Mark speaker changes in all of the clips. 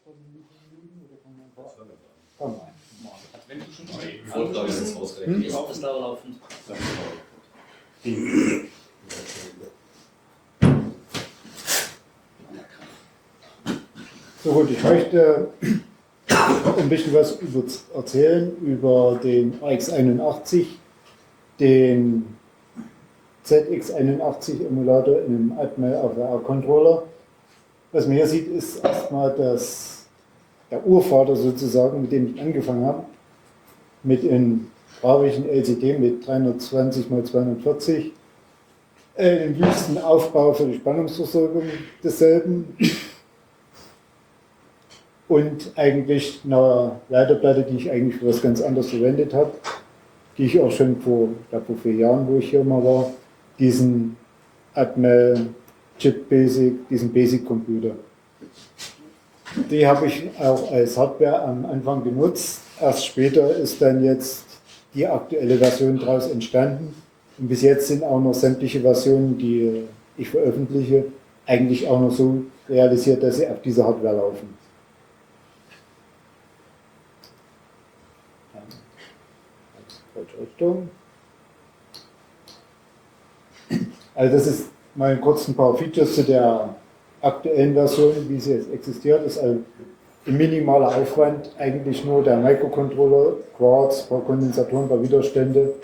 Speaker 1: Komm.
Speaker 2: Wenn du schon
Speaker 3: Vortrag ist ausgerechnet.
Speaker 2: ist das dauerlaufend.
Speaker 1: So gut, ich möchte ein bisschen was erzählen über den AX81, den ZX81 Emulator in einem Atmel AVR-Controller. Was man hier sieht, ist erstmal der Urvater sozusagen, mit dem ich angefangen habe, mit einem farbigen LCD mit 320 x 240, den wüsten Aufbau für die Spannungsversorgung desselben und eigentlich einer Leiterplatte, die ich eigentlich für was ganz anderes verwendet habe, die ich auch schon vor 4 Jahren, wo ich hier mal war, diesen Atmel Chip Basic, diesen Basic Computer. Die habe ich auch als Hardware am Anfang genutzt. Erst später ist dann jetzt die aktuelle Version daraus entstanden. Und bis jetzt sind auch noch sämtliche Versionen, die ich veröffentliche, eigentlich auch noch so realisiert, dass sie auf dieser Hardware laufen. Falsche Richtung. Also das ist mal kurz ein paar Features zu der aktuellen Version, wie sie jetzt existiert. Das ist ein minimaler Aufwand, eigentlich nur der Microcontroller, Quartz, ein paar Kondensatoren, ein paar Widerstände.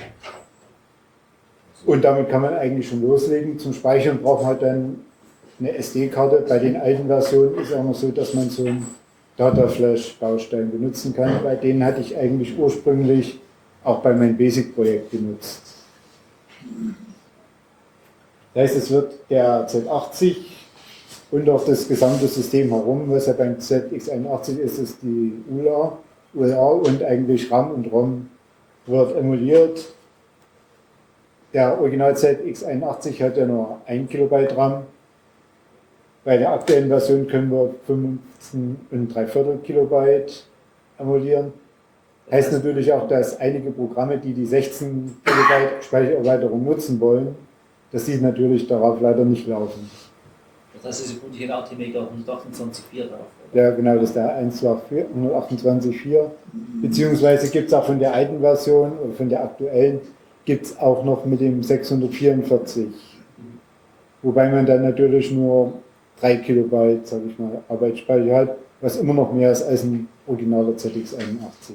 Speaker 1: Und damit kann man eigentlich schon loslegen. Zum Speichern braucht man dann eine SD-Karte. Bei den alten Versionen ist es auch noch so, dass man so einen Dataflash-Baustein benutzen kann. Bei denen hatte ich eigentlich ursprünglich auch bei meinem Basic-Projekt genutzt. Das heißt, es wird der Z80 und auch das gesamte System herum, was ja beim ZX81 ist die ULA und eigentlich RAM und ROM wird emuliert. Der Original ZX81 hat ja nur 1 Kilobyte RAM. Bei der aktuellen Version können wir 15,75 Kilobyte emulieren. Heißt natürlich auch, dass einige Programme, die 16 Kilobyte Speichererweiterung nutzen wollen, dass die natürlich darauf leider nicht laufen.
Speaker 2: Das heißt, es ist hier Artimega 128.4 drauf.
Speaker 1: Ja, genau, das ist der 128.4. Beziehungsweise gibt es auch von der alten Version oder von der aktuellen, gibt es auch noch mit dem 644. Wobei man dann natürlich nur 3 Kilobyte, sage ich mal, Arbeitsspeicher hat, was immer noch mehr ist als ein originaler ZX81.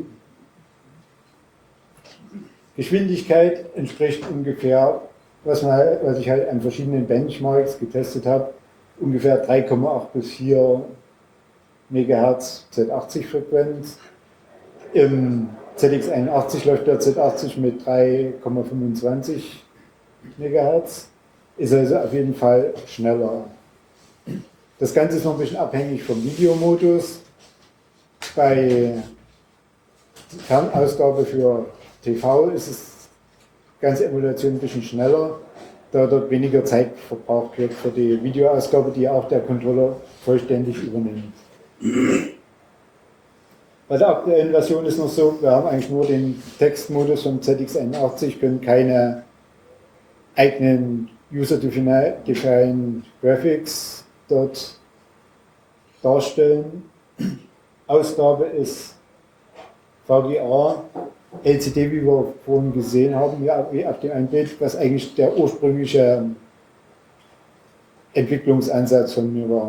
Speaker 1: Geschwindigkeit entspricht ungefähr, was ich halt an verschiedenen Benchmarks getestet habe, ungefähr 3,8 bis 4 MHz Z80-Frequenz. Im ZX81 läuft der Z80 mit 3,25 MHz, ist also auf jeden Fall schneller. Das Ganze ist noch ein bisschen abhängig vom Videomodus. Bei Fernausgabe für TV ist es ganze Emulation ein bisschen schneller, da dort weniger Zeit verbraucht wird für die Videoausgabe, die auch der Controller vollständig übernimmt. Bei der aktuellen Version ist noch so, wir haben eigentlich nur den Textmodus vom ZX81, können keine eigenen User-Defined Graphics dort darstellen. Ausgabe ist VGA, LCD, wie wir vorhin gesehen haben, ja, wie auf dem einen Bild, was eigentlich der ursprüngliche Entwicklungsansatz von mir war.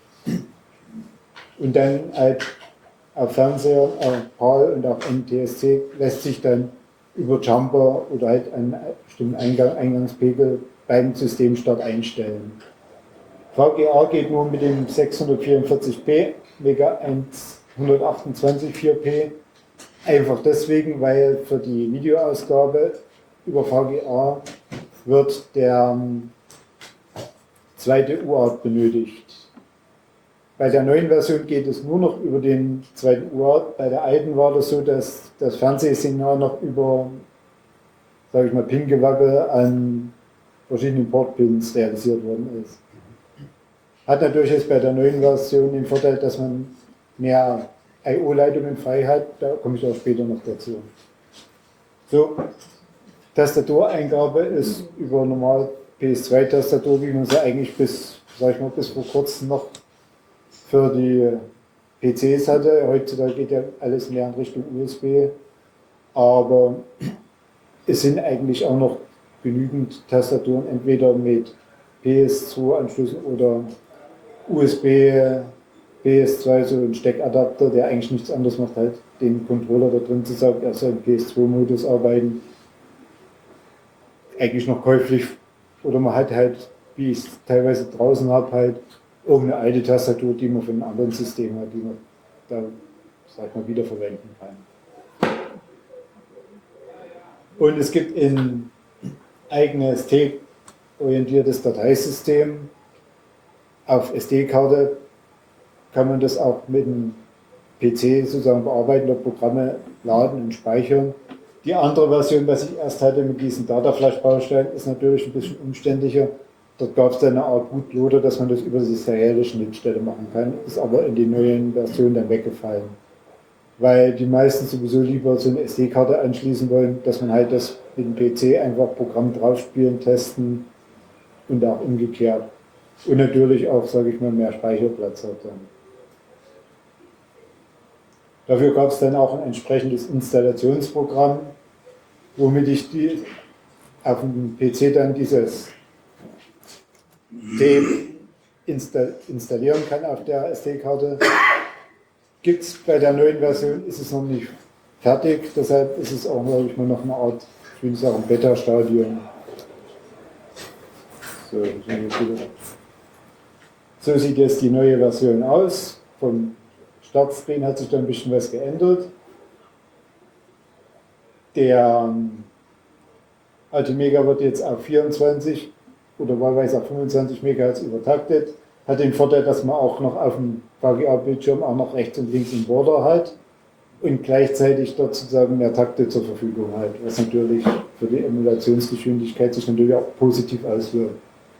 Speaker 1: Und dann halt auf Fernseher, auf PAL und auf NTSC lässt sich dann über Jumper oder halt einen bestimmten Eingangspegel beim Systemstart einstellen. VGA geht nur mit dem 644p, Mega 128,4p. Einfach deswegen, weil für die Videoausgabe über VGA wird der zweite UART benötigt. Bei der neuen Version geht es nur noch über den zweiten UART. Bei der alten war das so, dass das Fernsehsignal noch über, sage ich mal, Pin-Gewackel an verschiedenen Portpins realisiert worden ist. Hat natürlich jetzt bei der neuen Version den Vorteil, dass man mehr I/O-Leitungen frei hat, da komme ich auch später noch dazu. So, Tastatureingabe ist über normal PS2-Tastatur, wie man sie eigentlich bis vor kurzem noch für die PCs hatte. Heutzutage geht ja alles mehr in Richtung USB, aber es sind eigentlich auch noch genügend Tastaturen, entweder mit PS2-Anschlüssen oder USB, PS2, so ein Steckadapter, der eigentlich nichts anderes macht, halt den Controller da drin zu sagen, er soll im PS2-Modus arbeiten. Eigentlich noch käuflich, oder man hat halt, wie ich es teilweise draußen habe, halt irgendeine alte Tastatur, die man von einem anderen System hat, die man da, sag ich mal, wiederverwenden kann. Und es gibt ein eigenes T-orientiertes Dateisystem. Auf SD-Karte kann man das auch mit dem PC sozusagen bearbeiten, oder Programme laden und speichern. Die andere Version, was ich erst hatte mit diesen Dataflash-Bausteinen, ist natürlich ein bisschen umständlicher. Dort gab es dann eine Art Bootloader, dass man das über die serielle Schnittstelle machen kann, ist aber in die neuen Versionen dann weggefallen. Weil die meisten sowieso lieber so eine SD-Karte anschließen wollen, dass man halt das mit dem PC einfach Programm draufspielen, testen und auch umgekehrt. Und natürlich auch, sage ich mal, mehr Speicherplatz hat dann. Dafür gab es dann auch ein entsprechendes Installationsprogramm, womit ich auf dem PC dann dieses Tape installieren kann auf der SD-Karte. Gibt es bei der neuen Version, ist es noch nicht fertig, deshalb ist es auch, glaube ich, mal noch eine Art, ich will sagen, Beta-Stadium. So sieht jetzt die neue Version aus. Vom Startscreen hat sich da ein bisschen was geändert. Der Ultimega wird jetzt auf 24 oder wahlweise auf 25 MHz übertaktet. Hat den Vorteil, dass man auch noch auf dem VGA-Bildschirm auch noch rechts und links einen Border hat und gleichzeitig dort sozusagen mehr Takte zur Verfügung hat, was natürlich für die Emulationsgeschwindigkeit sich natürlich auch positiv auswirkt.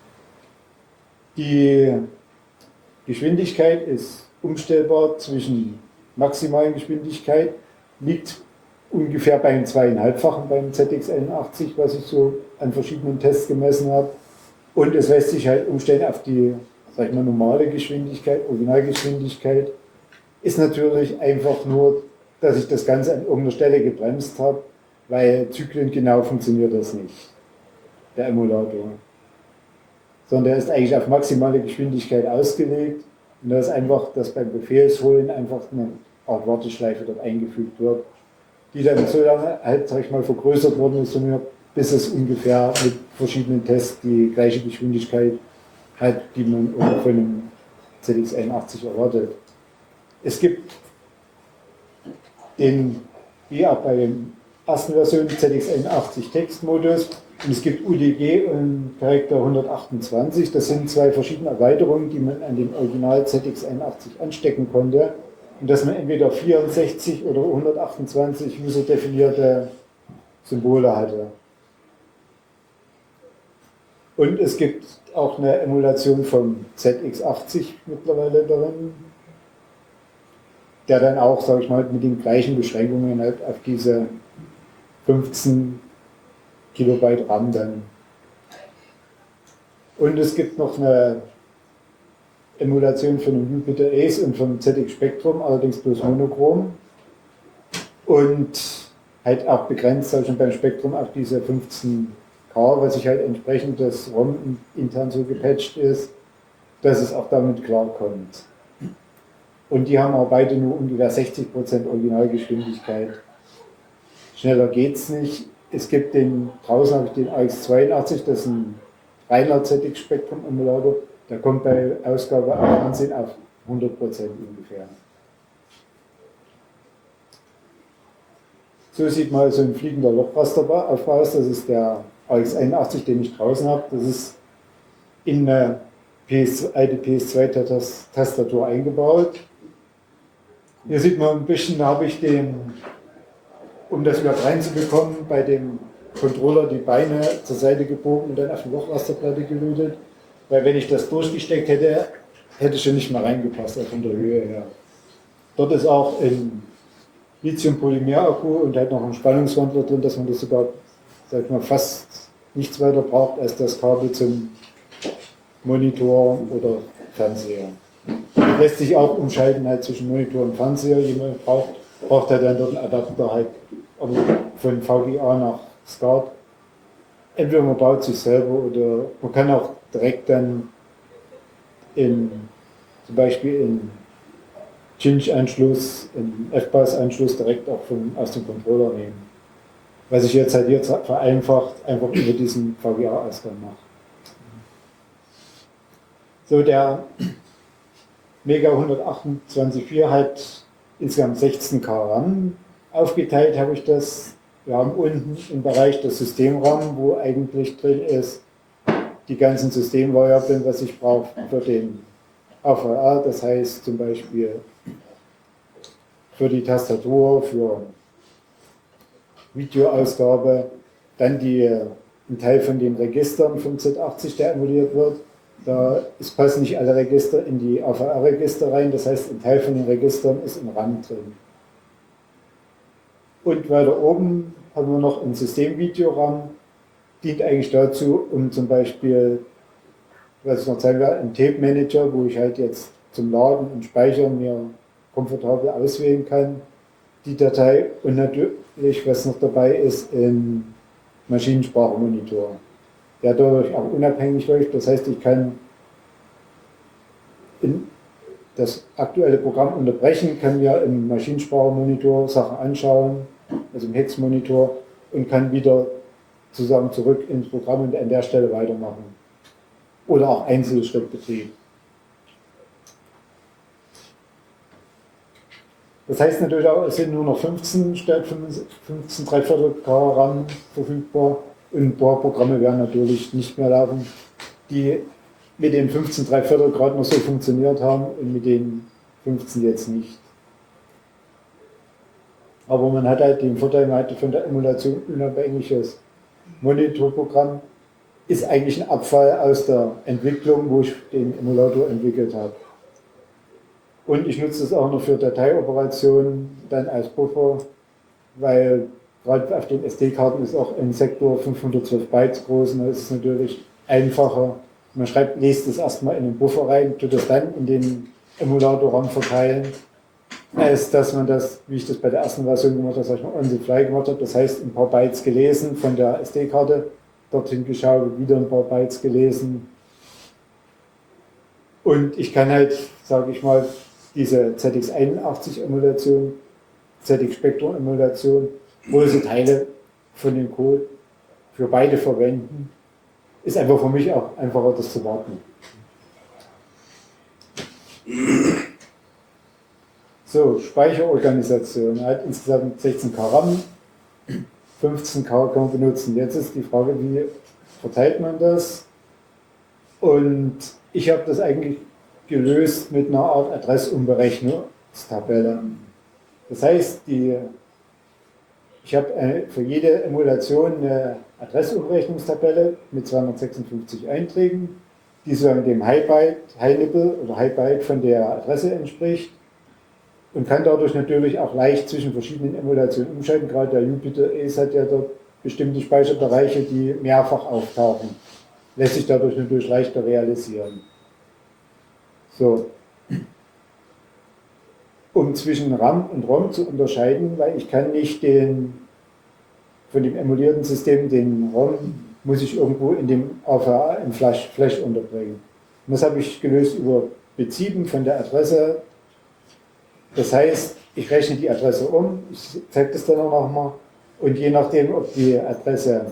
Speaker 1: Die Geschwindigkeit ist umstellbar zwischen maximalen Geschwindigkeit, liegt ungefähr beim 2,5-fachen beim ZX81, was ich so an verschiedenen Tests gemessen habe. Und es lässt sich halt umstellen auf die, sag ich mal, normale Geschwindigkeit, Originalgeschwindigkeit. Ist natürlich einfach nur, dass ich das Ganze an irgendeiner Stelle gebremst habe, weil zyklengenau funktioniert das nicht, der Emulator. Sondern der ist eigentlich auf maximale Geschwindigkeit ausgelegt. Und da ist einfach, dass beim Befehlsholen einfach eine Art Warteschleife dort eingefügt wird, die dann so lange halt, sag ich mal, vergrößert worden ist, bis es ungefähr mit verschiedenen Tests die gleiche Geschwindigkeit hat, die man von einem ZX81 erwartet. Es gibt den, wie auch bei der ersten Version, ZX81 Textmodus, und es gibt UDG und Charakter 128. Das sind zwei verschiedene Erweiterungen, die man an den Original ZX81 anstecken konnte. Und dass man entweder 64 oder 128 userdefinierte Symbole hatte. Und es gibt auch eine Emulation vom ZX80 mittlerweile darin, der dann auch, sage ich mal, mit den gleichen Beschränkungen halt auf diese 15 Kilobyte RAM dann. Und es gibt noch eine Emulation von dem Jupiter Ace und vom ZX Spectrum, allerdings bloß monochrom. Und halt auch begrenzt, sag ich schon, beim Spektrum auf diese 15K, was sich halt entsprechend das ROM intern so gepatcht ist, dass es auch damit klarkommt. Und die haben auch beide nur ungefähr 60% Originalgeschwindigkeit. Schneller geht's nicht. Es gibt draußen habe ich den AX82, das ist ein reiner ZX Spectrum Emulator, der kommt bei Ausgabe 18 auf 100% ungefähr. So sieht mal so ein fliegender Lochraster aus. Das ist der AX81, den ich draußen habe. Das ist in eine alte PS2-Tastatur eingebaut. Hier sieht man ein bisschen, da habe ich um das wieder reinzubekommen, bei dem Controller die Beine zur Seite gebogen und dann auf die Lochrasterplatte gelötet. Weil wenn ich das durchgesteckt hätte, hätte schon nicht mehr reingepasst, also von der Höhe her. Dort ist auch ein Lithium-Polymer-Akku und halt noch ein Spannungswandler drin, dass man das sogar, sag ich mal, fast nichts weiter braucht als das Kabel zum Monitor oder Fernseher. lässt sich auch umschalten halt zwischen Monitor und Fernseher. Jemand braucht er dann dort einen Adapter halt, aber von VGA nach SCART. Entweder man baut sich selber oder man kann auch direkt dann zum Beispiel in Cinch-Anschluss, in FBAS-Anschluss direkt auch aus dem Controller nehmen. Was ich jetzt halt vereinfacht einfach über diesen VGA-Ausgang mache. So, der Mega 128.4 hat insgesamt 16K RAM. Aufgeteilt habe ich das. Wir haben unten im Bereich das System-RAM, wo eigentlich drin ist die ganzen Systemvariablen, was ich brauche für den AVR, das heißt zum Beispiel für die Tastatur, für Videoausgabe, dann ein Teil von den Registern vom Z80, der emuliert wird. Da passen nicht alle Register in die AVR-Register rein, das heißt, ein Teil von den Registern ist im RAM drin. Und weiter oben haben wir noch ein Systemvideo-RAM, dient eigentlich dazu, um zum Beispiel, was ich noch zeigen werde, einen Tape-Manager, wo ich halt jetzt zum Laden und Speichern mir komfortabel auswählen kann, die Datei, und natürlich, was noch dabei ist, ein Maschinensprachmonitor, der dadurch auch unabhängig läuft. Das heißt, ich kann das aktuelle Programm unterbrechen, kann mir im Maschinensprachmonitor Sachen anschauen, also im Hex-Monitor, und kann wieder sozusagen zurück ins Programm und an der Stelle weitermachen. Oder auch Einzelschrittbetrieb. Das heißt natürlich auch, es sind nur noch 15 statt 15 3/4K RAM verfügbar, und ein paar Programme werden natürlich nicht mehr laufen, die mit den 15 3/4 Grad noch so funktioniert haben und mit den 15 jetzt nicht. Aber man hat halt den Vorteil, man hat von der Emulation unabhängiges Monitorprogramm, ist eigentlich ein Abfall aus der Entwicklung, wo ich den Emulator entwickelt habe. Und ich nutze es auch noch für Dateioperationen dann als Buffer, weil gerade auf den SD-Karten ist auch ein Sektor 512 Bytes groß, und da ist es natürlich einfacher. Man lest es erstmal in den Buffer rein, tut das dann in den Emulator-RAM verteilen, als dass man das, wie ich das bei der ersten Version gemacht habe, sag ich mal, on the fly gemacht habe. Das heißt, ein paar Bytes gelesen von der SD-Karte, dorthin geschaut, wieder ein paar Bytes gelesen. Und ich kann halt, sage ich mal, diese ZX81-Emulation, ZX-Spectrum-Emulation, große Teile von dem Code für beide verwenden. Ist einfach für mich auch einfacher, das zu warten. So, Speicherorganisation hat insgesamt 16K RAM, 15K kann man benutzen. Jetzt ist die Frage, wie verteilt man das? Und ich habe das eigentlich gelöst mit einer Art Adressumberechnungstabelle. Das heißt, ich habe für jede Emulation eine Adressumberechnungstabelle mit 256 Einträgen, die so dem High-Nibble oder High-Byte von der Adresse entspricht, und kann dadurch natürlich auch leicht zwischen verschiedenen Emulationen umschalten. Gerade der Jupyter Ace hat ja dort bestimmte Speicherbereiche, die mehrfach auftauchen. Lässt sich dadurch natürlich leichter realisieren. So. Um zwischen RAM und ROM zu unterscheiden, weil ich kann nicht von dem emulierten System den ROM, muss ich irgendwo in dem AVA im Flash unterbringen. Und das habe ich gelöst über Bit7 von der Adresse. Das heißt, ich rechne die Adresse um, ich zeige das dann auch nochmal, und je nachdem, ob die Adresse,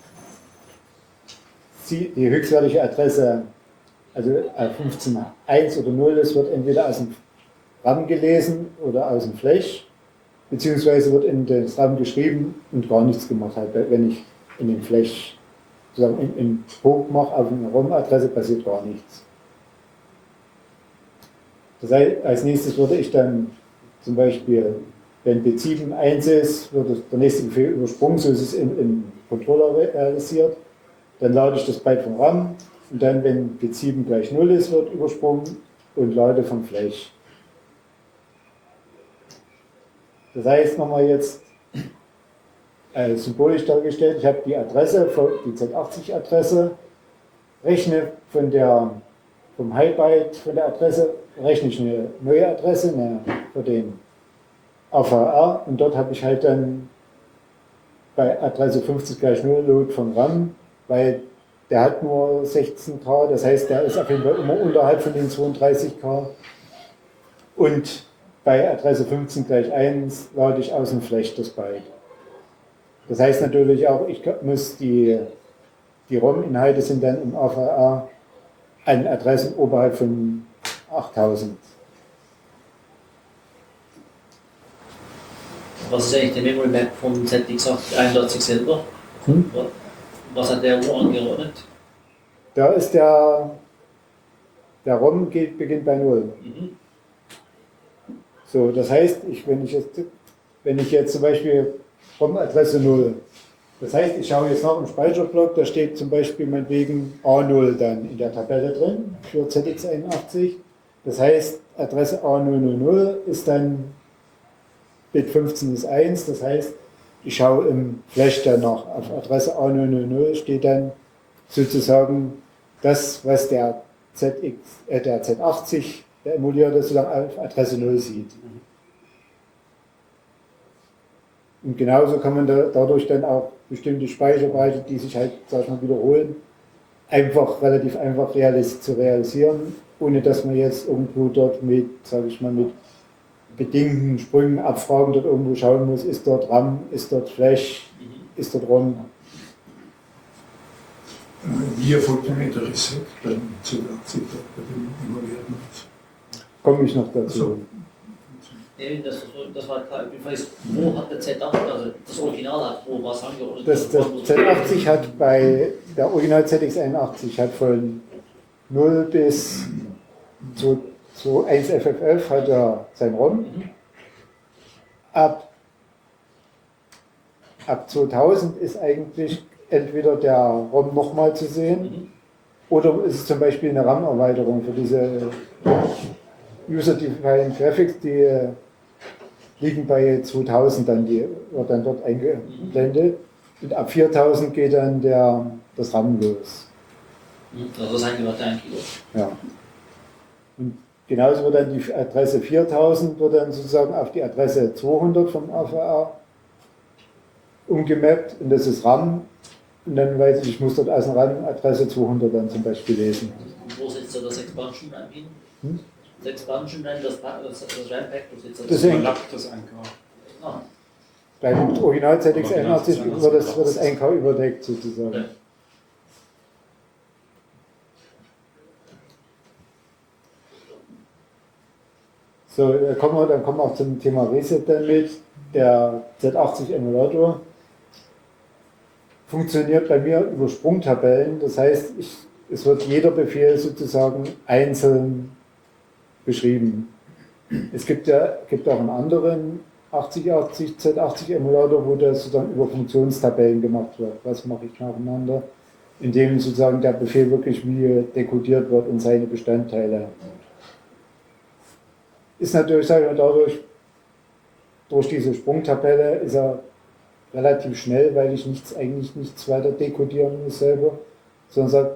Speaker 1: die höchstwertige Adresse, also 15.1 oder 0 ist, wird entweder aus dem RAM gelesen oder aus dem Flash, beziehungsweise wird in das RAM geschrieben und gar nichts gemacht. Halt, wenn ich in den Flash sozusagen in Poke mache, auf eine ROM-Adresse passiert gar nichts. Das heißt, als nächstes würde ich dann zum Beispiel, wenn Bit7 1 ist, wird der nächste Befehl übersprungen, so ist es im Controller realisiert. Dann lade ich das Byte vom RAM, und dann, wenn Bit7 gleich 0 ist, wird übersprungen und lade vom Flash. Das heißt, nochmal jetzt symbolisch dargestellt, ich habe die Adresse, die Z80-Adresse, rechne von vom Highbyte von der Adresse rechne ich eine neue Adresse für den AVR und dort habe ich halt dann bei Adresse 50 gleich 0 Load von RAM, weil der hat nur 16K, das heißt, der ist auf jeden Fall immer unterhalb von den 32K. Und bei Adresse 15 gleich 1 lade ich aus dem Flash das Byte. Das heißt natürlich auch, ich muss die ROM-Inhalte sind dann im AVR an Adressen oberhalb von 8000.
Speaker 2: Was ist eigentlich der Memory Map vom ZX81 selber? Was hat der Uhr angeordnet?
Speaker 1: Da ist der ROM beginnt bei 0.
Speaker 2: Mhm.
Speaker 1: So, das heißt, wenn ich jetzt zum Beispiel ROM-Adresse 0, das heißt, ich schaue jetzt nach im Speicherblock, da steht zum Beispiel meinetwegen A0 dann in der Tabelle drin für ZX81. Das heißt, Adresse A000 ist dann Bit 15 ist 1, das heißt, ich schaue im Flash dann nach. Auf Adresse A000 steht dann sozusagen das, was der Z80, der emulierte, sozusagen auf Adresse 0 sieht. Und genauso kann man dadurch dann auch bestimmte Speicherbereiche, die sich halt, sag ich mal, wiederholen, relativ einfach zu realisieren, ohne dass man jetzt irgendwo dort mit, sage ich mal, mit bedingten Sprüngen abfragen, dort irgendwo schauen muss, ist dort RAM, ist dort Flash, ist dort ROM.
Speaker 4: Wie erfolgt denn der Reset beim Z80 bei dem emulierten?
Speaker 1: Komme ich noch dazu.
Speaker 2: Das war klar. Wo hat der Z80, also das Original hat, wo was angeordnet?
Speaker 1: Das Z80 hat bei der Original ZX81 hat von 0 bis zu 1 FFF hat er sein ROM. Ab 2000 ist eigentlich entweder der ROM nochmal zu sehen oder ist es zum Beispiel eine RAM-Erweiterung für diese User-Defined Graphics, die liegen bei 2000 dann, die wird dann dort eingeblendet und ab 4000 geht dann das RAM los.
Speaker 2: Also das eingebaute 1 Kilo.
Speaker 1: Ja. Und genauso wird dann die Adresse 4000 wird dann sozusagen auf die Adresse 200 vom AVR umgemappt und das ist RAM. Und dann weiß ich muss dort aus dem RAM Adresse 200 dann zum Beispiel lesen.
Speaker 2: Und wo setzt er das Expansion ein hin? Das Expansion dann, das RAM-Pack, wo setzt er
Speaker 1: das?
Speaker 4: Man lackt das 1K.
Speaker 2: Ah.
Speaker 1: Beim Original ZX81 wird das 1K überdeckt sozusagen.
Speaker 2: Ja.
Speaker 1: So, dann kommen wir auch zum Thema Reset dann mit. Der Z80 Emulator funktioniert bei mir über Sprungtabellen. Das heißt, es wird jeder Befehl sozusagen einzeln beschrieben. Es gibt auch einen anderen 8080 Z80 Emulator, wo das sozusagen über Funktionstabellen gemacht wird. Was mache ich nacheinander? Indem sozusagen der Befehl wirklich wie dekodiert wird und seine Bestandteile. Ist natürlich, sage ich mal, durch diese Sprungtabelle ist er relativ schnell, weil ich eigentlich nichts weiter dekodieren muss selber, sondern sage,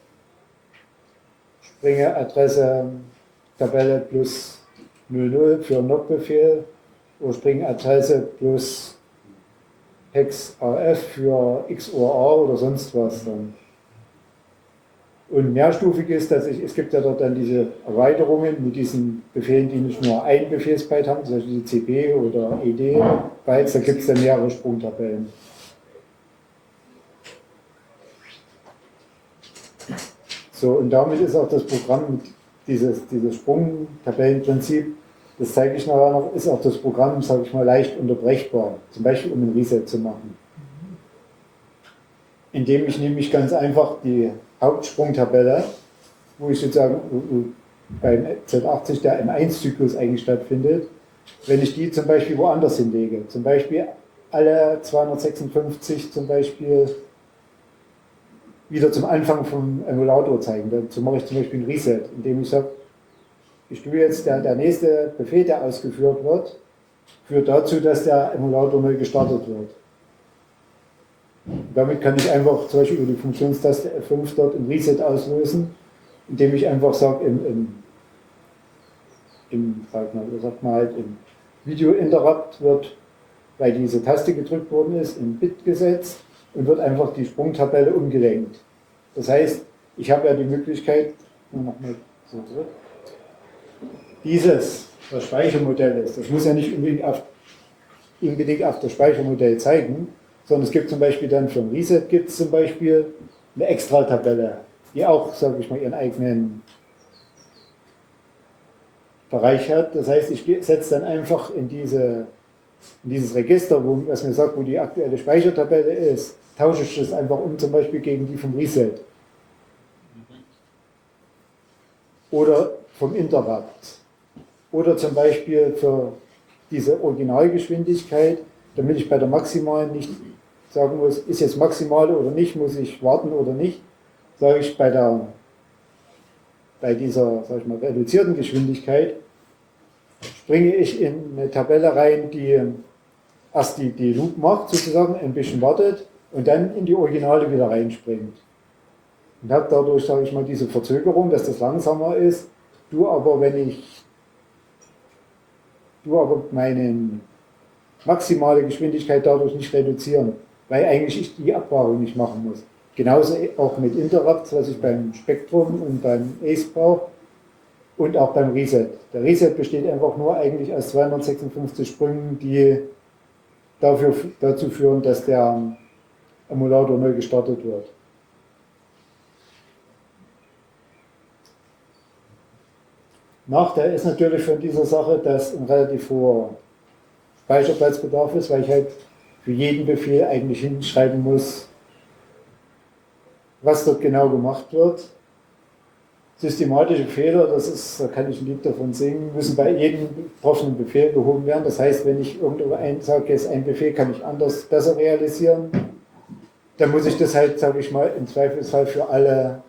Speaker 1: springe Adresse Tabelle plus 00 für NOC-Befehl oder springe Adresse plus Hex RF für XOR oder sonst was dann. Und mehrstufig ist, es gibt ja dort dann diese Erweiterungen mit diesen Befehlen, die nicht nur ein Befehlsbyte haben, zum Beispiel die CB oder ED-Bytes, da gibt es dann mehrere Sprungtabellen. So, und damit ist auch das Programm, dieses Sprungtabellenprinzip, das zeige ich nachher noch, ist auch das Programm, sage ich mal, leicht unterbrechbar, zum Beispiel um ein Reset zu machen. Indem ich nämlich ganz einfach die Hauptsprungtabelle, wo ich sozusagen beim Z80 der M1-Zyklus eigentlich stattfindet, wenn ich die zum Beispiel woanders hinlege, zum Beispiel alle 256 zum Beispiel wieder zum Anfang vom Emulator zeigen. Dazu mache ich zum Beispiel ein Reset, indem ich sage, ich tue jetzt der nächste Befehl, der ausgeführt wird, führt dazu, dass der Emulator neu gestartet wird. Damit kann ich einfach zum Beispiel über die Funktionstaste F5 dort ein Reset auslösen indem ich einfach sage, im Video-Interrupt wird, weil diese Taste gedrückt worden ist, in Bit gesetzt und wird einfach die Sprungtabelle umgelenkt. Das heißt, ich habe ja die Möglichkeit, nochmal so zurück, dieses, was Speichermodell ist, das muss ja nicht unbedingt auf das Speichermodell zeigen, sondern es gibt zum Beispiel dann für ein Reset gibt es zum Beispiel eine Extra-Tabelle, die auch, sage ich mal, ihren eigenen Bereich hat. Das heißt, ich setze dann einfach in dieses Register, was mir sagt, wo die aktuelle Speichertabelle ist, tausche ich das einfach um, zum Beispiel gegen die vom Reset. Oder vom Interrupt. Oder zum Beispiel für diese Originalgeschwindigkeit, damit ich bei der maximalen nicht sagen muss, ist jetzt maximale oder nicht, muss ich warten oder nicht, sage ich bei dieser, sag ich mal, reduzierten Geschwindigkeit, springe ich in eine Tabelle rein, die erst die Loop macht, sozusagen, ein bisschen wartet und dann in die Originale wieder reinspringt. Und habe dadurch, sage ich mal, diese Verzögerung, dass das langsamer ist, aber meine maximale Geschwindigkeit dadurch nicht reduzieren, weil eigentlich ich die Abwahrung nicht machen muss. Genauso auch mit Interrupts, was ich beim Spektrum und beim ACE brauche und auch beim Reset. Der Reset besteht einfach nur eigentlich aus 256 Sprüngen, die dazu führen, dass der Emulator neu gestartet wird. Nachteil ist natürlich von dieser Sache, dass ein relativ hoher Speicherplatzbedarf ist, weil ich halt für jeden Befehl eigentlich hinschreiben muss, was dort genau gemacht wird. Systematische Fehler, da kann ich ein Lied davon singen, müssen bei jedem betroffenen Befehl behoben werden. Das heißt, wenn ich irgendwo sage, jetzt ein Befehl kann ich besser realisieren, dann muss ich das halt, sage ich mal, im Zweifelsfall für alle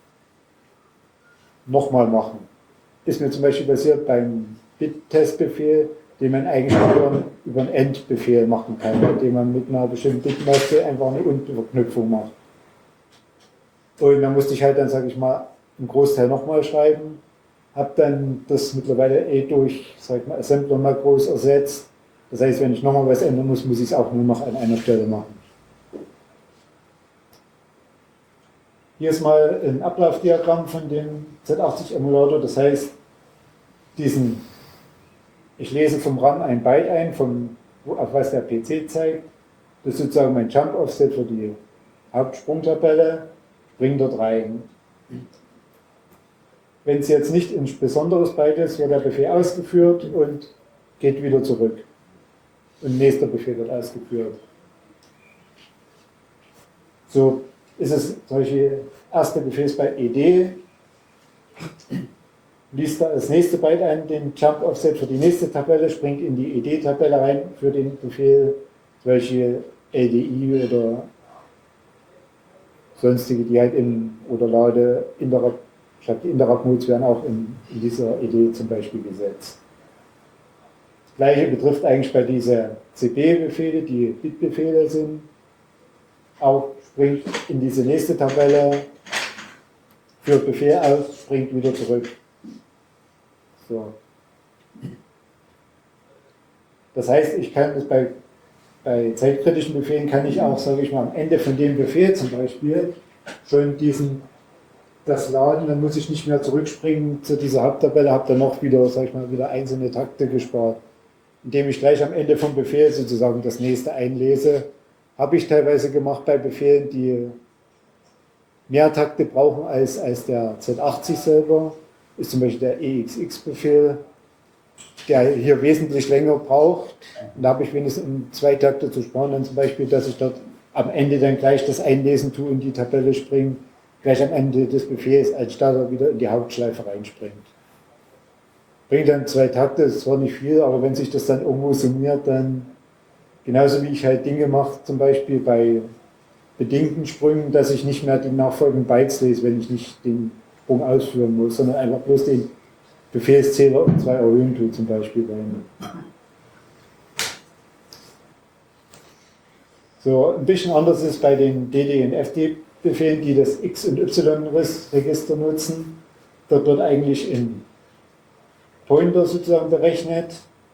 Speaker 1: nochmal machen. Ist mir zum Beispiel passiert beim Bit-Test-Befehl, den man eigentlich über einen End-Befehl machen kann, indem man mit einer bestimmten Bitmaske einfach eine Unterverknüpfung macht. Und dann musste ich halt dann, sage ich mal, einen Großteil nochmal schreiben, habe dann das mittlerweile durch, sag ich mal, Assembler-Makros ersetzt. Das heißt, wenn ich nochmal was ändern muss, muss ich es auch nur noch an einer Stelle machen. Hier ist mal ein Ablaufdiagramm von dem Z80-Emulator, das heißt, ich lese vom RAM ein Byte ein, auf was der PC zeigt. Das ist sozusagen mein Jump-Offset für die Hauptsprungtabelle, springe dort rein. Wenn es jetzt nicht ein besonderes Byte ist, wird der Befehl ausgeführt und geht wieder zurück. Und nächster Befehl wird ausgeführt. So ist es solche erste Befehlsbyte ED, liest da das nächste Byte ein, den Jump-Offset für die nächste Tabelle, springt in die ED-Tabelle rein für den Befehl, solche LDI oder sonstige, die halt oder Lade, die Interrupt-Modes werden auch in dieser ED zum Beispiel gesetzt. Das gleiche betrifft eigentlich bei diesen CP-Befehle, die Bit-Befehle sind. Auch springt in diese nächste Tabelle, führt Befehl aus, springt wieder zurück. So. Das heißt, ich kann das bei zeitkritischen Befehlen kann ich auch, sage ich mal, am Ende von dem Befehl zum Beispiel schon das laden, dann muss ich nicht mehr zurückspringen zu dieser Haupttabelle, habe dann noch wieder, sage ich mal, wieder einzelne Takte gespart. Indem ich gleich am Ende vom Befehl sozusagen das nächste einlese, habe ich teilweise gemacht bei Befehlen, die mehr Takte brauchen als der Z80 selber. Ist zum Beispiel der EXX-Befehl, der hier wesentlich länger braucht. Und da habe ich wenigstens um 2 Takte zu sparen, dann zum Beispiel, dass ich dort am Ende dann gleich das Einlesen tue und die Tabelle springe, gleich am Ende des Befehls, als Starter wieder in die Hauptschleife reinspringt. Bringt dann 2 Takte, das ist zwar nicht viel, aber wenn sich das dann irgendwo summiert, dann genauso wie ich halt Dinge mache, zum Beispiel bei bedingten Sprüngen, dass ich nicht mehr die nachfolgenden Bytes lese, wenn ich nicht den Sprung ausführen muss, sondern einfach bloß den Befehlszähler um 2 erhöhen tue, zum Beispiel. So, ein bisschen anders ist bei den DD- und FD-Befehlen, die das X- und Y-Register nutzen. dort wird eigentlich ein Pointer sozusagen berechnet,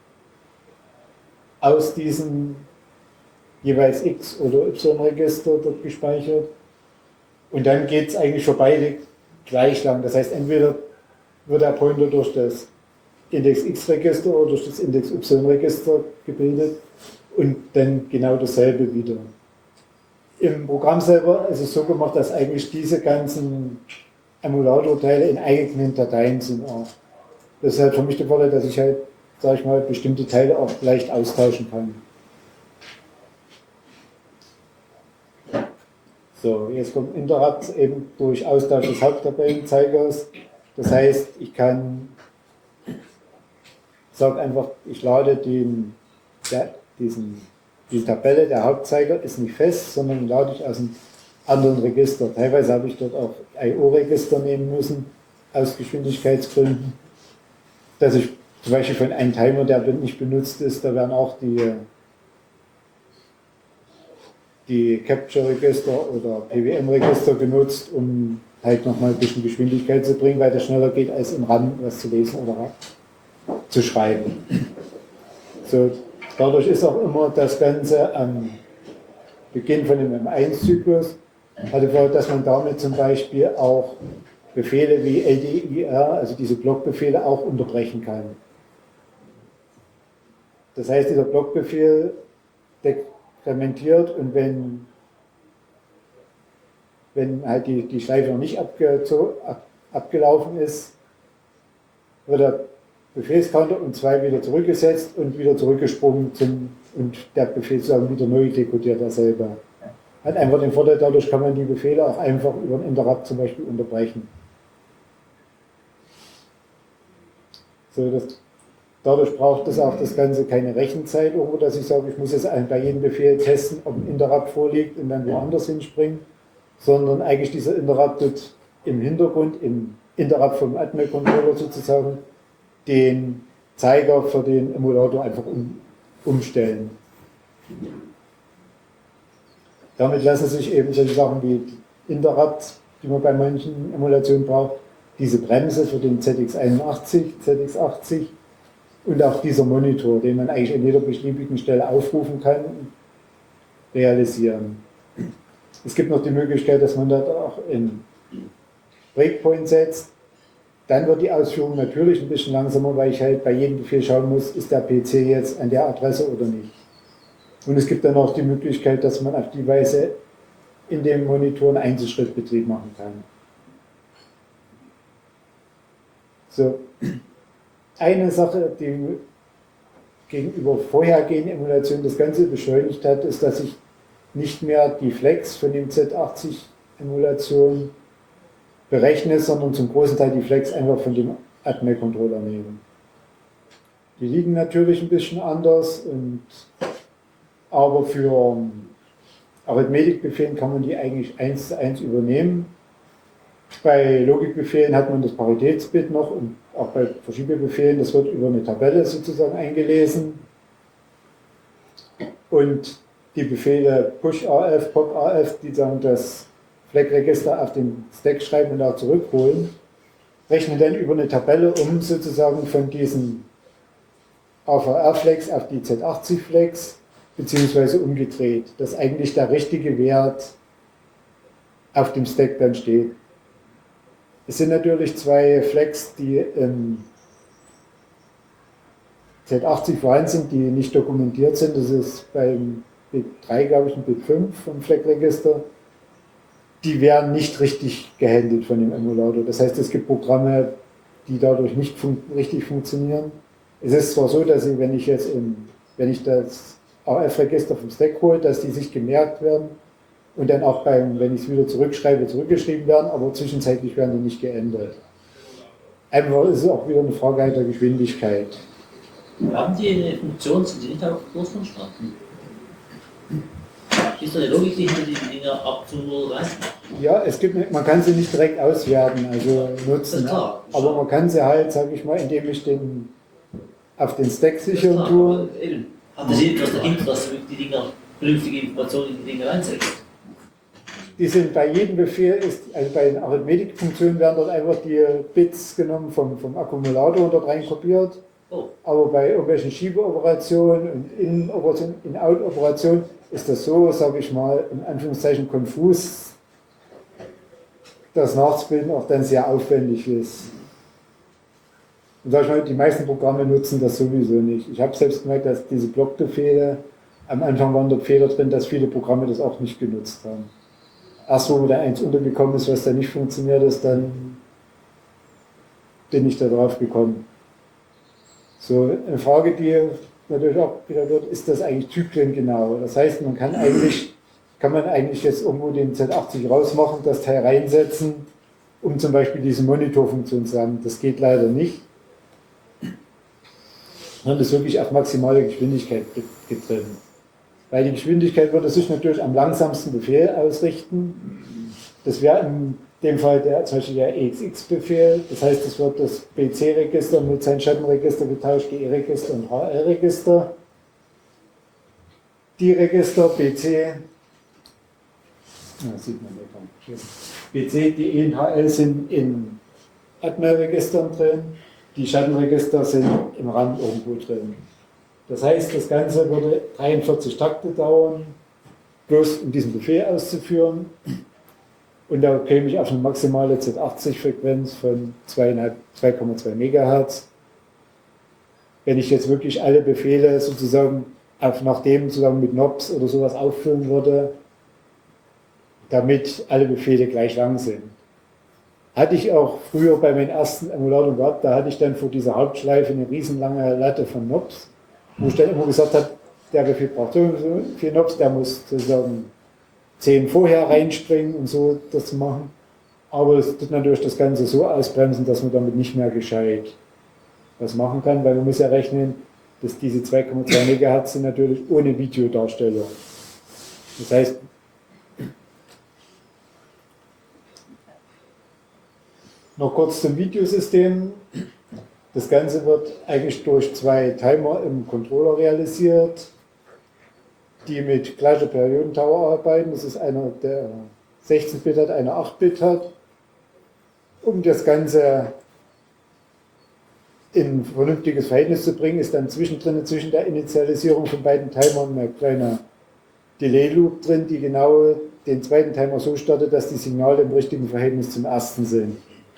Speaker 1: aus diesem jeweils X- oder Y-Register dort gespeichert. Und dann geht es eigentlich für beide gleich lang. Das heißt, entweder wird der Pointer durch das Index X-Register oder durch das Index Y-Register gebildet und dann genau dasselbe wieder. Im Programm selber ist es so gemacht, dass eigentlich diese ganzen Emulator-Teile in eigenen Dateien sind auch. Das ist halt für mich der Vorteil, dass ich halt, sag ich mal, bestimmte Teile auch leicht austauschen kann. So, jetzt kommt Interrupt eben durch Austausch des Haupttabellenzeigers. Das heißt, ich kann, sage einfach, ich lade die Tabelle, der Hauptzeiger ist nicht fest, sondern lade ich aus einem anderen Register. Teilweise habe ich dort auch I/O-Register nehmen müssen, aus Geschwindigkeitsgründen, dass ich zum Beispiel von einem Timer, der nicht benutzt ist, da werden auch die Capture-Register oder PWM-Register genutzt, um halt nochmal ein bisschen Geschwindigkeit zu bringen, weil das schneller geht, als im RAM was zu lesen oder zu schreiben. So, dadurch ist auch immer das Ganze am Beginn von dem M1-Zyklus, dass man damit zum Beispiel auch Befehle wie LDIR, also diese Blockbefehle, auch unterbrechen kann. Das heißt, dieser Blockbefehl dekrementiert und wenn halt die Schleife noch nicht abgelaufen ist, wird der Befehlscounter um 2 wieder zurückgesetzt und wieder zurückgesprungen und der Befehl sozusagen wieder neu dekodiert er selber. Hat einfach den Vorteil, dadurch kann man die Befehle auch einfach über einen Interrupt zum Beispiel unterbrechen. So, dadurch braucht es auch das Ganze keine Rechenzeit, irgendwo, dass ich sage, ich muss jetzt bei jedem Befehl testen, ob ein Interrupt vorliegt und dann woanders hinspringen, sondern eigentlich dieser Interrupt wird im Hintergrund, im Interrupt vom Atmel-Controller sozusagen, den Zeiger für den Emulator einfach umstellen. Damit lassen sich eben solche Sachen wie Interrupt, die man bei manchen Emulationen braucht, diese Bremse für den ZX81, ZX80 und auch dieser Monitor, den man eigentlich an jeder beliebigen Stelle aufrufen kann, realisieren. Es gibt noch die Möglichkeit, dass man dort auch einen Breakpoint setzt. Dann wird die Ausführung natürlich ein bisschen langsamer, weil ich halt bei jedem Befehl schauen muss, ist der PC jetzt an der Adresse oder nicht. Und es gibt dann auch die Möglichkeit, dass man auf die Weise in dem Monitor einen Einzelschrittbetrieb machen kann. So, eine Sache, die gegenüber vorhergehenden Emulationen das Ganze beschleunigt hat, ist, dass ich nicht mehr die Flex von dem Z80-Emulation berechne, sondern zum großen Teil die Flex einfach von dem Atmel-Controller nehme. Die liegen natürlich ein bisschen anders, aber für Arithmetikbefehlen kann man die eigentlich 1:1 übernehmen. Bei Logikbefehlen hat man das Paritätsbit noch und auch bei Verschiebebefehlen, das wird über eine Tabelle sozusagen eingelesen. Und die Befehle PushRF, PopRF, die dann das Flag-Register auf den Stack schreiben und auch zurückholen, rechnen dann über eine Tabelle um, sozusagen von diesen AVR-Flags auf die Z80-Flags, beziehungsweise umgedreht, dass eigentlich der richtige Wert auf dem Stack dann steht. Es sind natürlich 2 Flags, die im Z80 vorhanden sind, die nicht dokumentiert sind. Das ist beim Bit 3, glaube ich, und Bit 5 vom Flag-Register. Die werden nicht richtig gehandelt von dem Emulator. Das heißt, es gibt Programme, die dadurch nicht richtig funktionieren. Es ist zwar so, dass wenn ich das AF-Register vom Stack hole, dass die sich gemerkt werden und dann auch wenn ich es wieder zurückschreibe, zurückgeschrieben werden, aber zwischenzeitlich werden die nicht geändert. Einfach ist es auch wieder eine Frage der Geschwindigkeit.
Speaker 2: Haben die eine Funktion, sind die nicht auf Großkonstanten? Ist da eine Logik, die hinter die Dinger abzuleiten?
Speaker 1: Ja, man kann sie nicht direkt auswerten, also nutzen.
Speaker 2: Das ist klar.
Speaker 1: Aber man kann sie halt, sage ich mal, indem ich den auf den Stack sichern tue.
Speaker 2: Hat das etwas dahinter, dass die Dinger vernünftige Informationen in die Dinge reinsetzt?
Speaker 1: Die sind bei jedem Befehl, also bei den Arithmetikfunktionen werden dort einfach die Bits genommen vom Akkumulator und dort rein kopiert.
Speaker 2: Oh,
Speaker 1: Aber bei irgendwelchen Schiebeoperationen und In-Operationen, In-Out-Operationen ist das so, sage ich mal, in Anführungszeichen konfus, das nachzubilden auch dann sehr aufwendig ist. Und sag ich mal, die meisten Programme nutzen das sowieso nicht. Ich habe selbst gemerkt, dass diese Blockbefehle, am Anfang waren dort Fehler drin, dass viele Programme das auch nicht genutzt haben. Erst wo da eins untergekommen ist, was da nicht funktioniert ist, dann bin ich da drauf gekommen. So, eine Frage, die natürlich auch wieder wird, ist das eigentlich typengenau? Das heißt, man kann man eigentlich jetzt irgendwo den Z80 rausmachen, das Teil reinsetzen, um zum Beispiel diese Monitorfunktion zu haben. Das geht leider nicht. Man ist wirklich auf maximale Geschwindigkeit getrimmt. Weil die Geschwindigkeit würde sich natürlich am langsamsten Befehl ausrichten. Das wäre in dem Fall zum Beispiel der EXX-Befehl. Das heißt, es wird das BC-Register mit seinem Schattenregister getauscht, GE-Register und HL-Register. Die Register BC, sieht man nicht. BC, DE und HL sind in Atmel-Registern drin. Die Schattenregister sind im Rand irgendwo drin. Das heißt, das Ganze würde 43 Takte dauern, bloß um diesen Befehl auszuführen. Und da käme ich auf eine maximale Z80-Frequenz von 2,2 MHz. Wenn ich jetzt wirklich alle Befehle sozusagen nach dem zusammen mit NOPS oder sowas auffüllen würde, damit alle Befehle gleich lang sind. Hatte ich auch früher bei meinen ersten Emulatoren gehabt, da hatte ich dann vor dieser Hauptschleife eine riesenlange Latte von NOPS, wo ich dann immer gesagt habe, der Befehl braucht so viel NOPS, der muss sozusagen 10 vorher reinspringen und so das zu machen. Aber es tut natürlich das Ganze so ausbremsen, dass man damit nicht mehr gescheit was machen kann, weil man muss ja rechnen, dass diese 2,2 MHz sind natürlich ohne Videodarstellung. Das heißt, noch kurz zum Videosystem. Das Ganze wird eigentlich durch 2 Timer im Controller realisiert, die mit gleicher Periodendauer arbeiten. Das ist einer, der 16-Bit hat, einer 8-Bit hat. Um das Ganze in ein vernünftiges Verhältnis zu bringen, ist dann zwischendrin zwischen der Initialisierung von beiden Timern eine kleine Delay-Loop drin, die genau den zweiten Timer so startet, dass die Signale im richtigen Verhältnis zum ersten sind.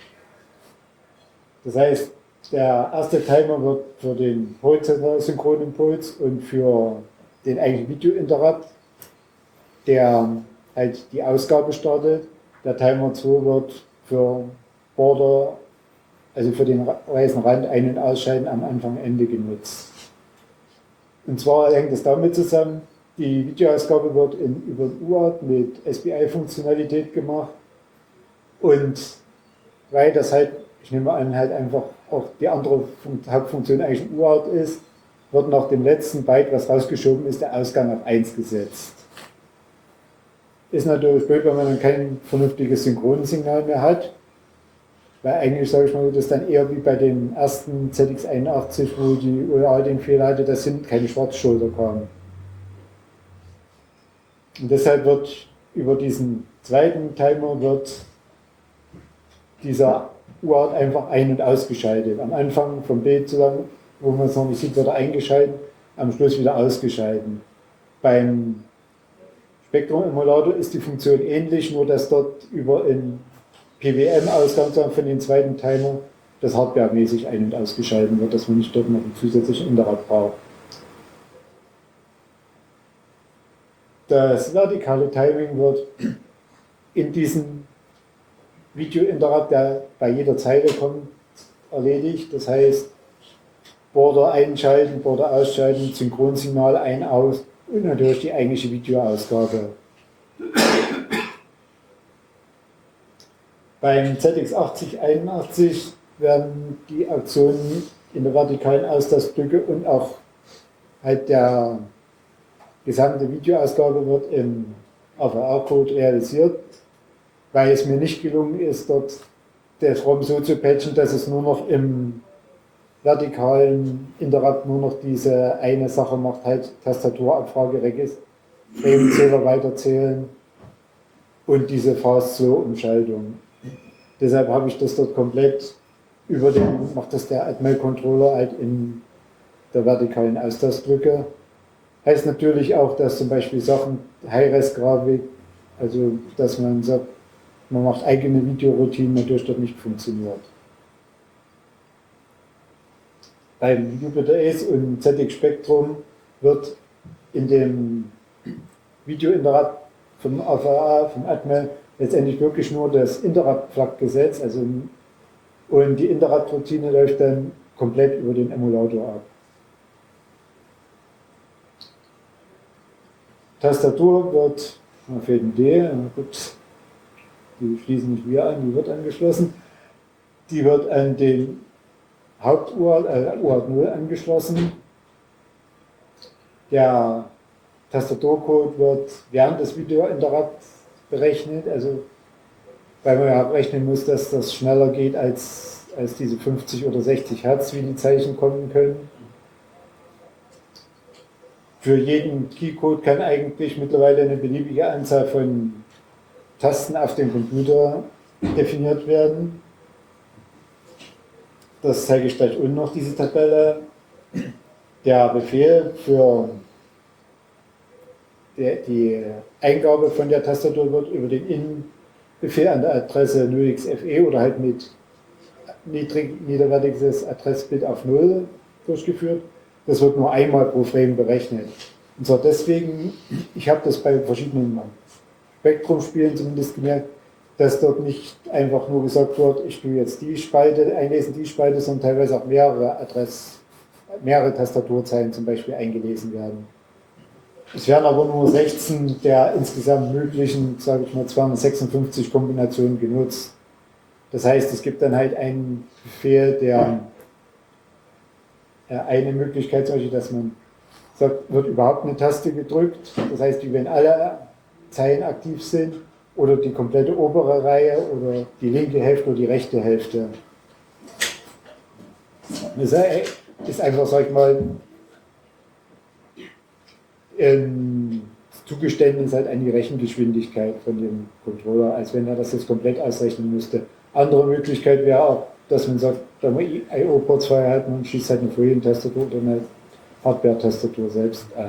Speaker 1: Das heißt, der erste Timer wird für den Horizontal-Synchronimpuls und für den eigentlichen Video-Interrupt, der halt die Ausgabe startet. Der Timer 2 wird für Border, also für den weißen Rand ein- und ausschalten am Anfang Ende genutzt. Und zwar hängt es damit zusammen, die Videoausgabe wird über UART mit SPI-Funktionalität gemacht und weil das halt, ich nehme an, halt einfach auch die andere Hauptfunktion eigentlich UART ist, wird nach dem letzten Byte, was rausgeschoben ist, der Ausgang auf 1 gesetzt. Ist natürlich blöd, wenn man dann kein vernünftiges Synchronsignal mehr hat, weil eigentlich, sage ich mal, das ist dann eher wie bei den ersten ZX81, wo die OEA den Fehler hatte, dass hinten keine Schwarzschulter kam. Und deshalb wird über diesen zweiten Timer wird dieser UART einfach ein- und ausgeschaltet. Am Anfang vom Bild zusammen, wo man es noch nicht sieht, wird er eingeschaltet, am Schluss wieder ausgeschaltet. Beim Spektrum-Emulator ist die Funktion ähnlich, nur dass dort über einen PWM-Ausgang von den zweiten Timer das hardwaremäßig ein- und ausgeschaltet wird, dass man nicht dort noch einen zusätzlichen Interrupt braucht. Das vertikale Timing wird in diesem Video-Interrupt, der bei jeder Zeile kommt, erledigt. Das heißt, Border einschalten, Border ausschalten, Synchronsignal ein, aus und natürlich die eigentliche Videoausgabe. Beim ZX8081 werden die Aktionen in der vertikalen Austauschstücke und auch halt der gesamte Videoausgabe wird im AVR-Code realisiert, weil es mir nicht gelungen ist, dort das ROM so zu patchen, dass es nur noch im vertikalen Interrupt nur noch diese eine Sache macht, halt Tastaturabfrage, Frame-Zähler weiterzählen und diese Fast-Slow-Umschaltung. Deshalb habe ich das dort komplett macht das der Atmel-Controller halt in der vertikalen Austastdrücke. Heißt natürlich auch, dass zum Beispiel Sachen High-Res-Grafik, also dass man sagt, man macht eigene Videoroutinen, natürlich dort nicht funktioniert. Beim Jupyter Ace und ZX Spectrum wird in dem Video-Interrupt vom AVA, vom Atmel, letztendlich wirklich nur das Interrupt-Flag gesetzt, also und die Interrupt-Routine läuft dann komplett über den Emulator ab. Tastatur wird, da fehlt ein D, gut, die schließen nicht wir an, die wird angeschlossen. Die wird an den Haupt-UART 0 angeschlossen. Der Tastaturcode wird während des Video-Interrupts berechnet, also weil man ja rechnen muss, dass das schneller geht als diese 50 oder 60 Hertz, wie die Zeichen kommen können. Für jeden Keycode kann eigentlich mittlerweile eine beliebige Anzahl von Tasten auf dem Computer definiert werden. Das zeige ich gleich unten noch, diese Tabelle. Der Befehl für die Eingabe von der Tastatur wird über den Innenbefehl an der Adresse 0xFE oder halt mit niederwertiges Adressbit auf 0 durchgeführt. Das wird nur einmal pro Frame berechnet. Und zwar deswegen, ich habe das bei verschiedenen Spektrum-Spielen zumindest gemerkt, dass dort nicht einfach nur gesagt wird, ich tue jetzt die Spalte, einlesen die Spalte, sondern teilweise auch mehrere Tastaturzeilen zum Beispiel eingelesen werden. Es werden aber nur 16 der insgesamt möglichen, sage ich mal, 256 Kombinationen genutzt. Das heißt, es gibt dann halt einen Befehl, der eine Möglichkeit, solche, dass man sagt, wird überhaupt eine Taste gedrückt. Das heißt, wie wenn alle Zeilen aktiv sind oder die komplette obere Reihe oder die linke Hälfte oder die rechte Hälfte. Das ist einfach, sag ich mal, Zugeständnis halt an die Rechengeschwindigkeit von dem Controller, als wenn er das jetzt komplett ausrechnen müsste. Andere Möglichkeit wäre auch, dass man sagt, da man I/O-Ports frei hat, man schließt halt eine Folientastatur oder eine Hardware-Tastatur selbst an.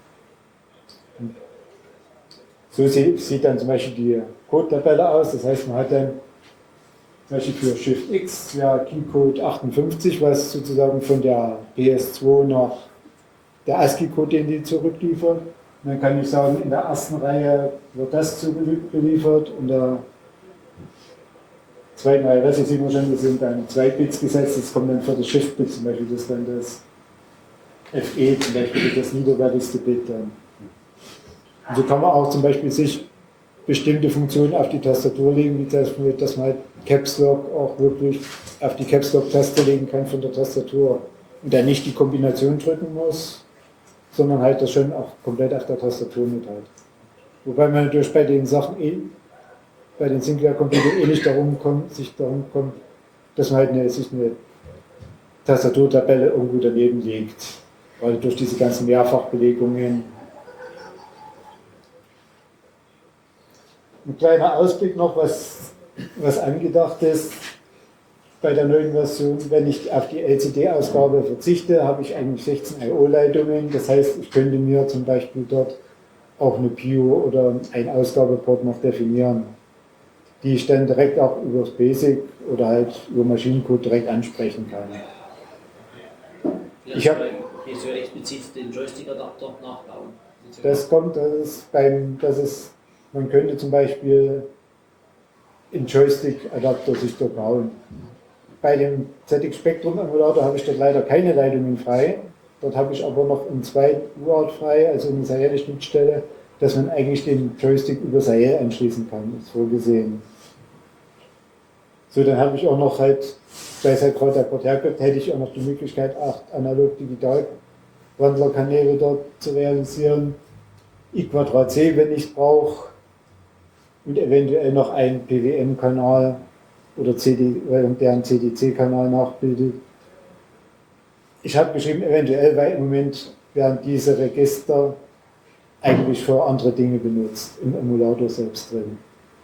Speaker 1: So sieht dann zum Beispiel die Code-Tabelle aus. Das heißt, man hat dann zum Beispiel für Shift X ja Keycode 58, was sozusagen von der PS2 nach der ASCII-Code, den die zurückliefert. Und dann kann ich sagen, in der ersten Reihe wird das beliefert, in der zweiten Reihe, das sieht man schon, das sind dann 2 Bits gesetzt, das kommt dann für das Shift-Bit zum Beispiel, das ist dann das FE, zum Beispiel das niederwertigste Bit dann. Und so kann man auch zum Beispiel sich bestimmte Funktionen auf die Tastatur legen, wie zum Beispiel, dass man halt Caps Lock auch wirklich auf die Caps Lock-Taste legen kann von der Tastatur und dann nicht die Kombination drücken muss, sondern halt das schon auch komplett auf der Tastatur mit hat. Wobei man natürlich bei den Sachen bei den Sinclair-Computern nicht darum kommt, dass man halt sich eine Tastaturtabelle irgendwo daneben legt, weil durch diese ganzen Mehrfachbelegungen. Ein kleiner Ausblick noch, was angedacht ist bei der neuen Version. Wenn ich auf die LCD-Ausgabe verzichte, habe ich eigentlich 16 I/O-Leitungen. Das heißt, ich könnte mir zum Beispiel dort auch eine PIO oder ein Ausgabeport noch definieren, die ich dann direkt auch über das BASIC oder halt über Maschinencode direkt ansprechen kann.
Speaker 2: Ich habe so explizit den Joystick-Adapter nachbauen. Man könnte zum Beispiel einen Joystick-Adapter sich dort bauen. Bei dem ZX Spectrum Emulator habe ich dort leider keine Leitungen frei. Dort habe ich aber noch einen zweiten UART frei, also eine serielle Schnittstelle, dass man eigentlich den Joystick über seriell anschließen kann, ist vorgesehen. So, dann habe ich auch noch halt, weil es halt gerade der Port herkommt, hätte ich auch noch die Möglichkeit, 8 Analog-Digital-Wandlerkanäle dort zu realisieren. I2C, wenn ich es brauche. Und eventuell noch einen PWM-Kanal oder deren CDC-Kanal nachbildet. Ich habe geschrieben eventuell, weil im Moment werden diese Register eigentlich für andere Dinge benutzt, im Emulator selbst drin.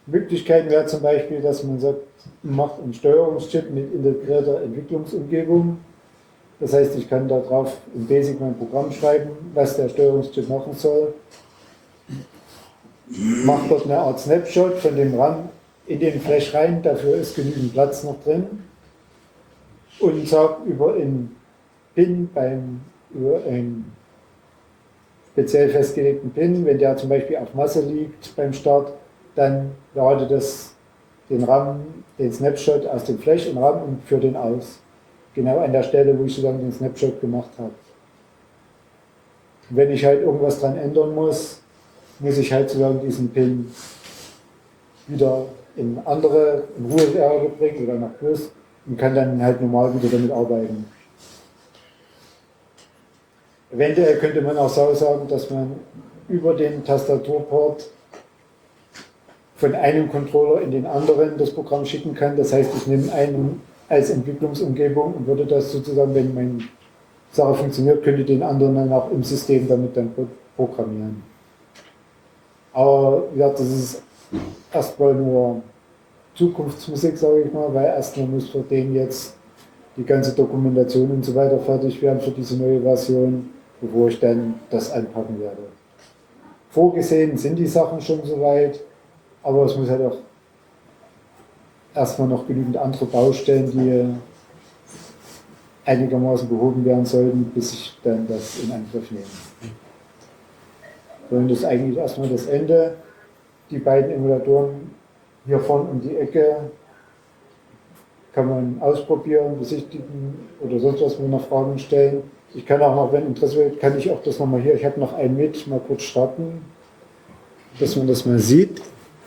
Speaker 2: Möglichkeiten wäre zum Beispiel, dass man sagt, man macht einen Steuerungschip mit integrierter Entwicklungsumgebung. Das heißt, ich kann darauf im Basic mein Programm schreiben, was der Steuerungschip machen soll. Mache dort eine Art Snapshot von dem RAM in den Flash rein, dafür ist genügend Platz noch drin. Und sage über einen PIN, über einen speziell festgelegten PIN, wenn der zum Beispiel auf Masse liegt beim Start, dann lade das den RAM, den Snapshot aus dem Flash in RAM und führt den aus. Genau an der Stelle, wo ich sozusagen den Snapshot gemacht habe. Wenn ich halt irgendwas dran ändern muss, muss ich halt sozusagen diesen PIN wieder in Ruhe bringen oder nach Plus und kann dann halt normal wieder damit arbeiten. Eventuell könnte man auch so sagen, dass man über den Tastaturport von einem Controller in den anderen das Programm schicken kann. Das heißt, ich nehme einen als Entwicklungsumgebung und würde das sozusagen, wenn meine Sache funktioniert, könnte den anderen dann auch im System damit dann programmieren. Aber ja, das ist erstmal nur Zukunftsmusik, sage ich mal, weil erstmal muss für den jetzt die ganze Dokumentation und so weiter fertig werden für diese neue Version, bevor ich dann das anpacken werde. Vorgesehen sind die Sachen schon soweit, aber es muss halt auch erstmal noch genügend andere Baustellen, die einigermaßen behoben werden sollten, bis ich dann das in Angriff nehme. Und das ist eigentlich erstmal das Ende. Die beiden Emulatoren hier vorne um die Ecke kann man ausprobieren, besichtigen oder sonst was mir noch Fragen stellen. Ich kann auch noch, wenn Interesse wird, kann ich auch das nochmal hier, ich habe noch einen mit, mal kurz starten, dass man das mal sieht.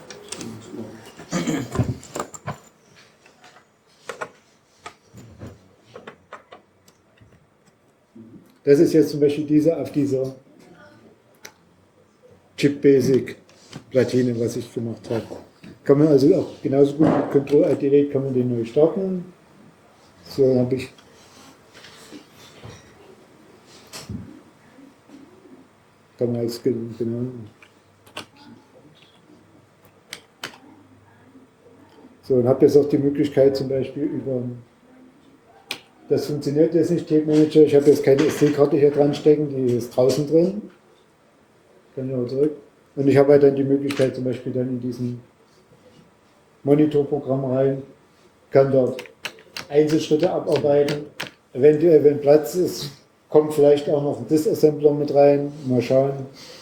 Speaker 2: Das ist jetzt zum Beispiel auf dieser Chip-Basic-Platine, was ich gemacht habe. Kann man also auch genauso gut mit Ctrl-Alt-Delete kann man den neu starten. So, dann habe ich kann man als genau. So, und habe jetzt auch die Möglichkeit zum Beispiel über das funktioniert jetzt nicht, Tape Manager. Ich habe jetzt keine SD-Karte hier dran stecken, die ist draußen drin. Kann ich auch zurück. Und ich habe halt dann die Möglichkeit, zum Beispiel dann in diesen Monitorprogramm rein, kann dort Einzelschritte abarbeiten. Eventuell, wenn Platz ist, kommt vielleicht auch noch ein Disassembler mit rein. Mal schauen.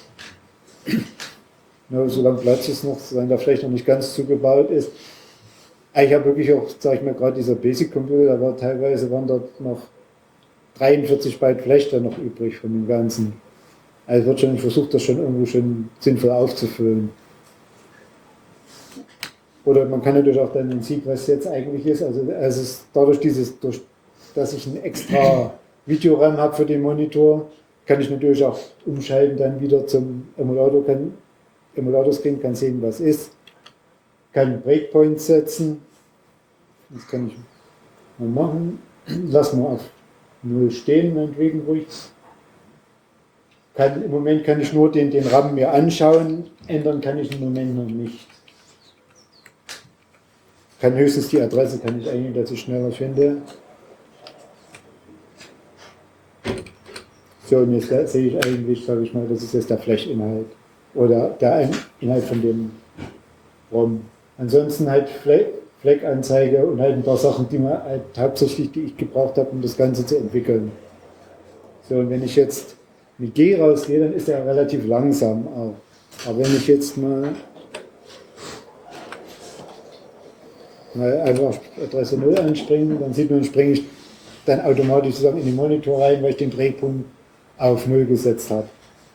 Speaker 2: Ja, solange Platz ist noch, solange da vielleicht noch nicht ganz zugebaut ist. Ich habe wirklich auch, sage ich mal, gerade dieser Basic-Computer, da war teilweise waren dort noch 43 Byte Flash dann noch übrig von dem Ganzen. Also wird schon versucht, das schon irgendwo schon sinnvoll aufzufüllen. Oder man kann natürlich auch dann sehen, was jetzt eigentlich ist. Also es ist dadurch, dass ich ein extra Videoram habe für den Monitor, kann ich natürlich auch umschalten dann wieder zum Emulator-Screen, kann sehen, was ist. Kann Breakpoints setzen. Das kann ich mal machen. Lassen wir auf 0 stehen, meinetwegen ruhig. Im Moment kann ich nur den RAM mir anschauen, ändern kann ich im Moment noch nicht. Kann höchstens die Adresse, kann ich eigentlich, dass ich schneller finde. So, und jetzt sehe ich eigentlich, sage ich mal, das ist jetzt der Flash-Inhalt. Oder der Inhalt von dem ROM. Ansonsten halt Fleckanzeige und halt ein paar Sachen, die ich gebraucht habe, um das Ganze zu entwickeln. So, und wenn ich jetzt mit G rausgehe, dann ist er relativ langsam auch. Aber wenn ich jetzt mal einfach Adresse 0 anspringe, dann sieht man, springe ich dann automatisch zusammen in den Monitor rein, weil ich den Drehpunkt auf 0 gesetzt habe.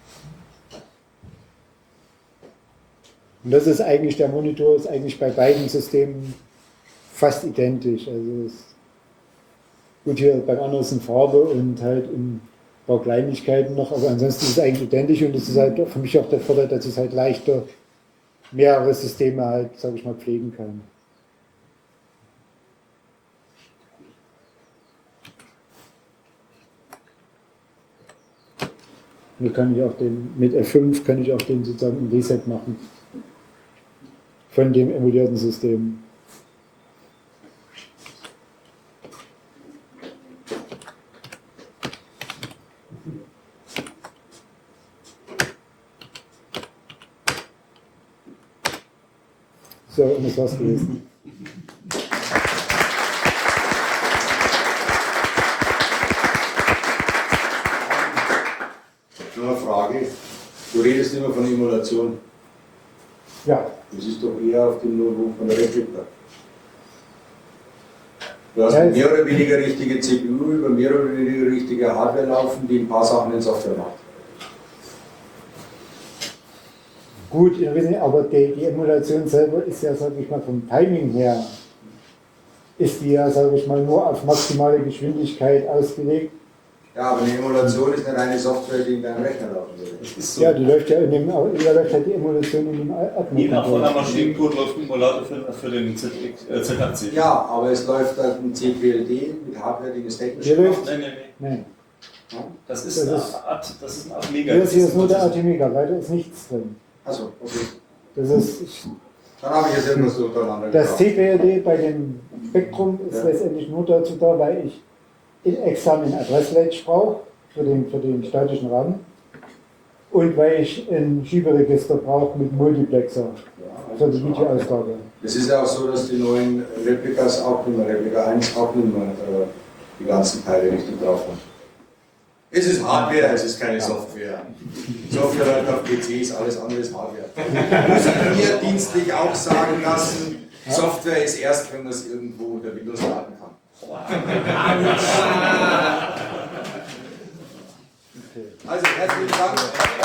Speaker 2: Und das ist eigentlich, der Monitor ist eigentlich bei beiden Systemen fast identisch. Also gut, hier beim anderen ist eine Farbe und halt ein paar Kleinigkeiten noch, aber ansonsten ist es eigentlich identisch und es ist halt für mich auch der Vorteil, dass ich halt leichter mehrere Systeme halt, sage ich mal, pflegen kann. Hier kann ich auch mit F5 kann ich auch den sozusagen ein Reset machen.
Speaker 1: von dem emulierten System. So, und das war's gewesen.
Speaker 5: Nur eine Frage. Du redest immer von Emulation.
Speaker 1: Ja,
Speaker 5: Das ist doch eher auf dem Niveau von der Replika. Du hast
Speaker 1: Ja,
Speaker 5: eine mehr oder weniger richtige CPU über mehr oder weniger richtige Hardware laufen, die ein paar Sachen in Software macht.
Speaker 1: gut, wir wissen, aber die Emulation selber ist ja, sage ich mal, vom Timing her, ist die ja, sage ich mal, nur auf maximale Geschwindigkeit ausgelegt.
Speaker 5: Ja, aber eine Emulation ist eine reine Software, die in deinem Rechner laufen würde.
Speaker 3: Das ist so.
Speaker 1: Ja, die läuft ja in dem, da läuft ja die Emulation in dem
Speaker 3: Je nach voller
Speaker 1: Admin.
Speaker 3: Maschinencode läuft ein Emulator für den Z80.
Speaker 5: Ja, aber es läuft halt ein CPLD mit Hardware, die ist technisch
Speaker 1: Hier
Speaker 5: gemacht.
Speaker 1: läuft-
Speaker 3: Nee.
Speaker 1: Nee,
Speaker 3: Das ist
Speaker 1: Das
Speaker 3: eine
Speaker 1: ist-
Speaker 3: Art, das ist eine Art Mega.
Speaker 1: hier ist nur der Atmega, weiter ist nichts drin.
Speaker 5: Achso, okay.
Speaker 1: Das ist,
Speaker 5: Dann habe ich jetzt irgendwas durcheinander
Speaker 1: das
Speaker 5: gebracht.
Speaker 1: CPLD bei dem Spektrum ist
Speaker 5: Ja.
Speaker 1: letztendlich nur dazu da, weil ich in externen Adresslatch brauche für den statischen RAM und weil ich ein Schieberegister brauche mit Multiplexer für die Videoausgabe.
Speaker 5: Es ist ja auch so, dass die neuen Replikas auch nicht mehr, Replika 1 auch nicht mehr die ganzen Teile richtig drauf haben. Es ist Hardware, es ist keine Software. Software halt auf PCs, alles andere ist Hardware. Muss ich mir dienstlich auch sagen lassen, Software ist erst, wenn man es irgendwo unter Windows laden kann. Also, herzlichen Dank.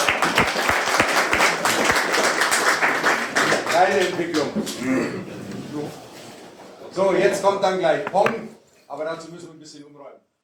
Speaker 5: Geile Entwicklung. So, jetzt kommt dann gleich Pong, aber dazu müssen wir ein bisschen umräumen.